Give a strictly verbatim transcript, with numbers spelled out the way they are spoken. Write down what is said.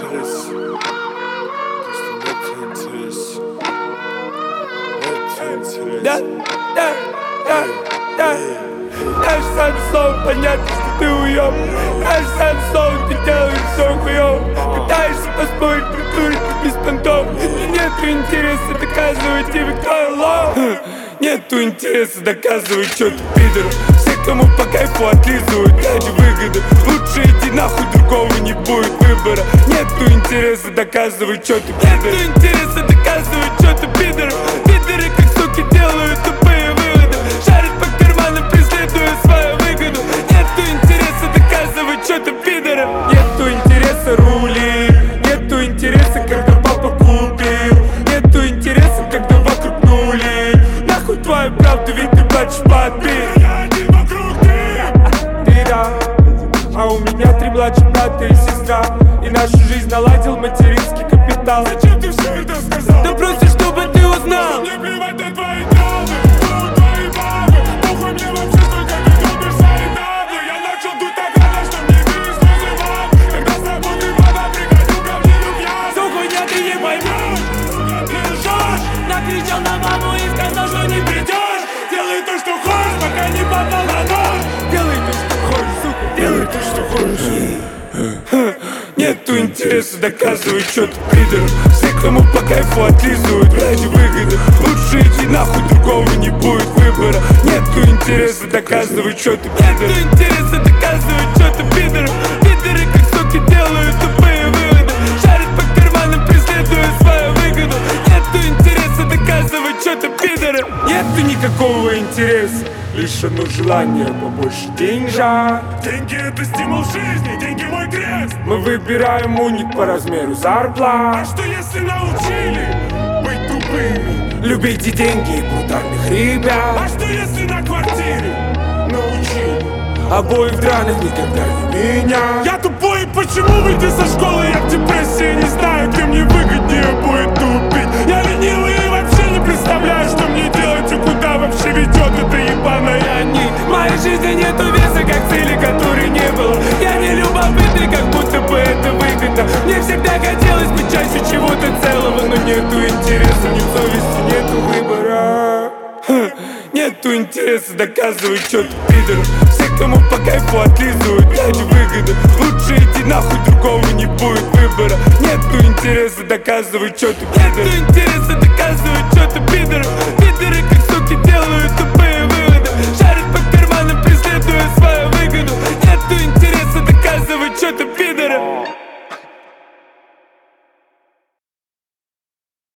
интерес. Просто нет интерес. Нет интерес. Да, да, да, да. Наш сам сон, понятно, что ты уёб. Наш сам сон, ты делаешь всё хуёв. Пытаешься поспорить, придурить без понтов. И нету интереса доказывать тебе, кто я лох. Нету интереса доказывать, что ты пидор. Все, кому по кайфу отлизывают ради выгоды. Лучше иди нахуй, другого не будет выбора. Нету интереса доказывать, что ты пидор. Нету интереса доказывать, что ты пидор. Пидоры как суки делают тупые выводы. Шарят по карманам, преследуя свою выгоду. Нету интереса доказывать, что ты пидор. Нету интереса рули. Нету интереса, когда папа купил. Нету интереса, когда вокруг нули. Нахуй твою правду, ведь ты плачешь под бит. Ты да, а у меня три младших брата и сестра. И нашу жизнь наладил материнский капитал. Зачем ты все это сказал? Да просто чтобы ты узнал. Мне плевать на твои травмы, ну твои бабы. Похуй мне вообще, сколько ты любишь свои таблы. Я начал дуть так рано, что мне били слезы вам. Когда с работы вода, приходил ко мне рубья. Всю хуйня ты не поймешь. Сука, ты лжешь. Накричал на маму и сказал, что не придешь. Делай то, что хочешь, пока не попал на нож. Делай то, что хочешь, сука, делай то, что хочешь. Нету интереса доказывать, что ты пидор. Все, кому по кайфу отлизывают ради выгоды. Лучше иди нахуй, другого не будет выбора. Нету интереса доказывать, что ты пидор. Нету интереса доказывать, что ты пидор. Пидоры как суки делают тупые выводы. Шарят по карманам, преследуя свою выгоду. Нету интереса доказывать, что ты пидор. Нету никакого интереса, лишь одно желание побольше деньжат. Деньги это стимул жизни, деньги мой крест. Мы выбираем уник по размеру зарплат. А что если научили быть тупыми? Любите деньги и брутальных ребят. А что если на квартире научили? Обои в драных никогда не меня. Я тупой, и почему выйти со школы? Я в депрессии, не знаю, где мне выгоднее будет тупить. Я ленивый и вообще не представляю, что мне делать и куда вообще ведет эта ебаная нить. В моей жизни нету веса, как цели, которой не было. Я не любопытный, как будто бы это выгодно. Мне всегда хотелось быть частью чего-то целого. Но нету интереса, ни совести, нету выбора. Ха. Нету интереса доказывать, что ты пидор. Все, кому по кайфу отлизывают ради выгоды. Лучше иди нахуй, другого не будет выбора. Нету интереса доказывать, что ты пидор. Нету интереса доказывать, что ты пидор. Пидоры как суки делают тупые выводы. Шарят по карманам, преследуя свою выгоду. Нету интереса доказывать, что ты пидор.